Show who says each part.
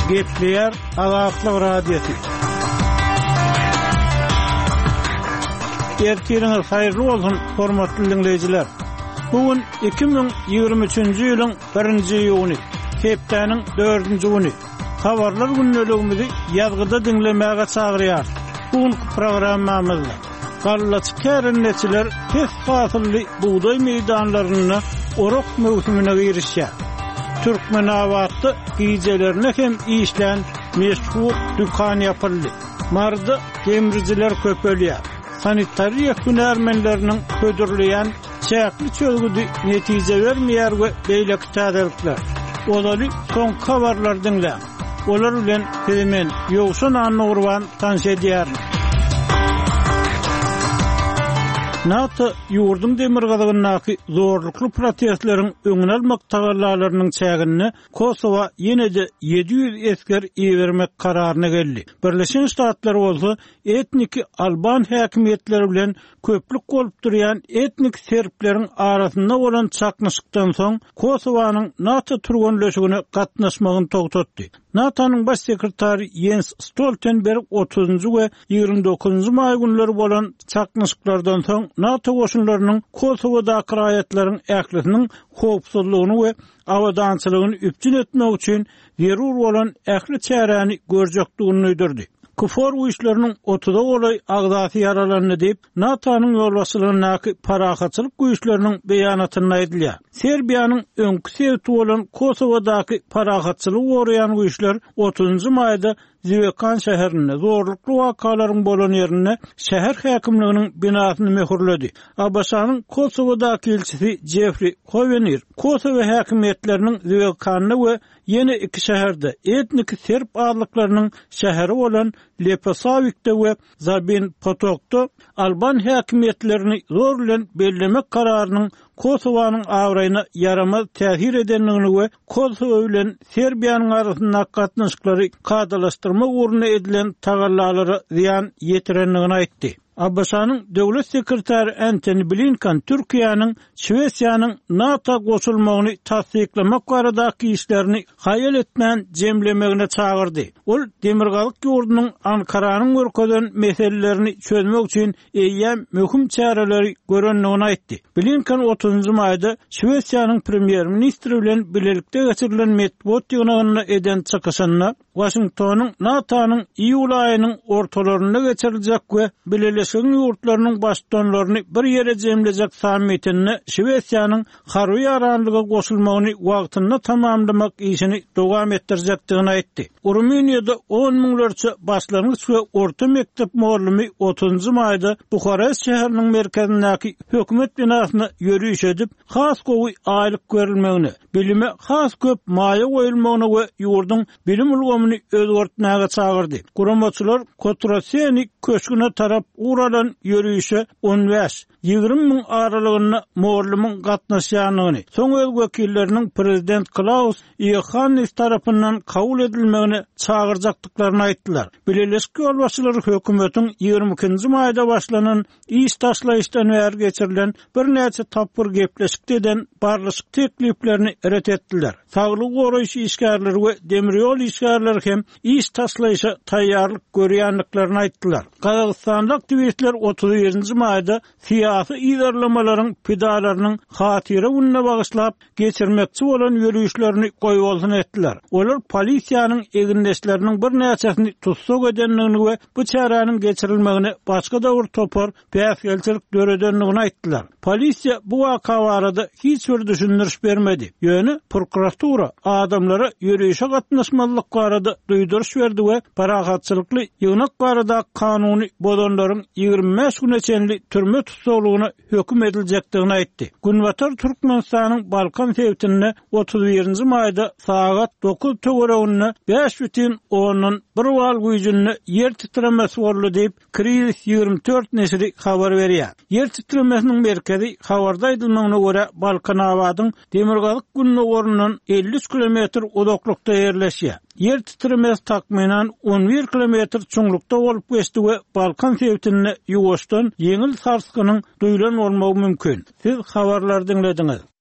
Speaker 1: Gepleyer Azatlyk Radiosu. Ertiriniz hayırlı olsun hormatly dinleyijiler. Bugün 2023-nji ýylyň 1-nji ýyly, hepdeniň 4-nji güni. Habarlar günneligimizi ýazgyda dinlemäge çagyrýar. Bugün programmamyzda gallaçy kärenleçiler pes fasylly buğday meýdanlaryna orok mewsümine girişýär. Türkmenawatda gijelerine hem işlen meşhur dükkan yapıldı. Marda demirciler köpelýär. Sanitariya hünärmenleriniň ködürleýän çäkli çölgüdi netije bermeýär we beýleki täzelikler. Olaly soň habarlar dinle. Olar bilen hemen ýogşan anurwan tanşedýär. NATO ýurdun demirgazynyňky zorlukly protestleriň öňüne almak tagallalarynyň çägini Kosowa ýene-de 700 esker iýermek kararyna geldi. Birleşen Ştatlar bolsa etnik Alban häkimetleri bilen köplük bolup durýan etnik serpleriň arasynda bolan çaknyşykdan soň Kosowanyň NATO turgunlöşigine gatnaşmagyny togtatdy. NATO'nun baş sekretary Jens Stoltenberg 30 we 29 may günleri bolan çaknyşyklardan soň NATO goşunlarynyň Kosowadaky raýatlaryň ählisiniň howpsuzlygyny we awadançylygyny üpjün etmek üçin zerur bolan ähli çäreni görjekdigini öýdürdi. Kufor güýçleriniň 30 golay agdaty ýaralandy diýip NATO'nun ýolbaşçylygynaky parahatçylyk güýçleriniň beýanatyny aýdylýar. Serbiýanyň öňkü sebäbi bolan Kosowadaky parahatçylyk goraýan güýçler 30 maýda Zivekan şäherinde zorlukly wakalaryň bolan ýerine şäher häkimliginiň binasyny möhürledi. Abaşanyň Kosowadaky elçisi Jeffrey Kovenir Kosowa häkimetleriniň Zivekanyny we ýene iki şäherde etnik serb arlyklarynyň şäheri bolan Leposavikde we Zabin Potokda Alban häkimetlerini zor bilen bellemek kararynyň Kosowanyň awraýyna yaramaz täsir edenligini we Kosowa bilen Serbiýanyň arasyndaky gatnaşyklary kadalaşdyrmak uğruna edilen tagallalary ziyan ýetirenligini aýtdy. Abaşanyň döwlet sekretary Antony Blinken Türkiýanyň Şwesiýanyň NATO goşulmagyny tasdiklemek baradaky işlerini haýal etmän jemlemegine çagyrdy. Ol demirgalyk ýurdunyň Ankaranyň görkezden meselelerini çözmek üçin eýýän möhüm çäreleri görenligini aýtdy. Blinken 30 maýda Şwesiýanyň premier ministri bilen bilelikde geçirilen metbuat ýygynyna eden çykyşyna Washingtonyň NATO'nun iýul aýynyň ortalaryna geçiriljek we Birleşik ýurtlarynyň başdanlaryny bir ýere jemlejek sammitini Şwesiýanyň harby ýaranlyga goşulmagyny wagtynda tamamlamak işini dowam etdirjekdigini aýtdy. Rumyniýada 10 miňlerçe başlangıç we orta mektep muallimi 30 maýda Bukarest şäheriniň merkezindäki hökümet binasyna ýürüýüş edip, has gowy aýlyk berilmegini, bilime has köp maýa goýulmagyny we ýurdun bilim ulgamyny özgertmäge çagyrdy. Guramaçylar Kotroseni köşküne tarap uralan ýürüýüşe 15-20 miň aralygyna muallimyň gatnaşýanyny, soň el wekilleriniň prezident Klaus Iohannis tarapyndan kabul edilmegini çagyrjakdyklaryny aýtdylar. Birleşik ýolbaşçylary hökümetiň 22 maýda başlanan iş taşlaýyşdan bäri geçirilen bir näçe tapyr gepleşikde eden barlyşyk tekliplerini ret etdiler. Saglyk goraýşy işgärleri we demirýol işgärleri hem iş taşlaýyşa taýýarlyk görýänliklaryny aýtdylar. Kazakstanda aktivistler 31 maýda siyasi idarlamalaryň pidalarynyň hatyra gününe bagyşlap geçirmekçi bolan ýürüýüşlerini goýbolsun etdiler. Olar polisiýanyň egindeşleriniň bir näçesini tutsak edenligini we bu çäreniň geçirilmegini başga da bir topar päsgelçilik döredenligini aýtdylar. Polisiýa bu waka barada hiç bir düşündiriş bermedi. Ýöne prokuratura adamlara ýürüýüşe gatnaşmalyk barada duýduruş berdi we parahatçylykly ýygnak barada kanuny bodanlaryň 25 güne çenli türme tutsaklygyna höküm ediljekdigini aýtdy. Günbatar Türkmenistanyň Balkan sebätine 31 maýda saat 9 töwereginde 5,10 bir wal güýjünde ýer titremesi boldy diýip Kriz 24 nesri habar berýär. Yer titremesiniň merkezi habarda aýdylmagyna görä Balkanawadyň demirgalyk gününe ornundan 53 kilometr uzaklykda ýerleşýär. Yer titremesi takminan 11 kilometr çoňlukda bolup geçdi we Balkan sebätine ýuwaşdan ýeňil sarskynyň duýulan bolmagy mümkin. Siz habarlar dinlediňiz.